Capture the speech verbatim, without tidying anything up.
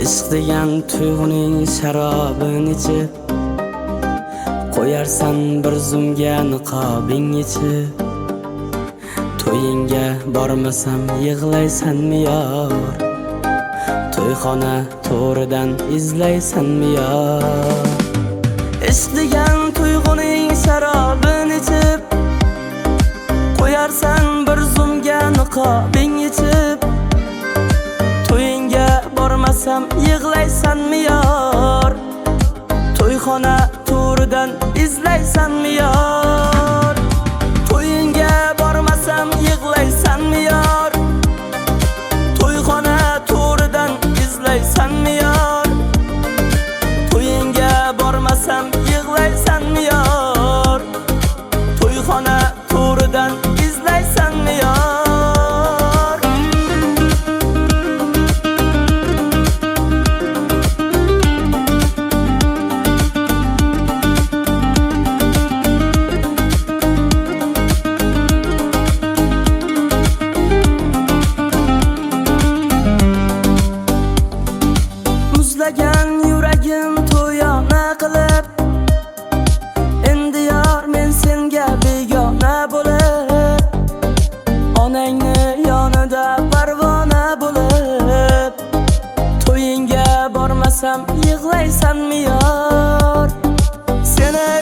Ishq degan tuyg'uning sharobini ichib qo'yarsan bir zumga niqobing ichib. To'yingga bormasam yig'laysanmi yor? To'yxona to'ridan izlaysanmi yor? Ishq degan tuyg'uning sharobini ichib qo'yarsan bir zumga niqobing ichib. To'yingga bormasam yig'laysanmi yor? To'yxona to'ridan izlaysanmi yor? To'yingga bormasam yig'laysanmi yor? To'yxona to'ridan izlaysanmi yor? To'yingga bormasam yig'laysanmi yor? To'yxona to'ridan izlaysanmi yor? Muzlagan yuragim to'yona qilib, endi yor men senga begona bo'lib, onangni yonida parvona bo'lib. To'yingga bormasam yig'laysanmi yor? Seni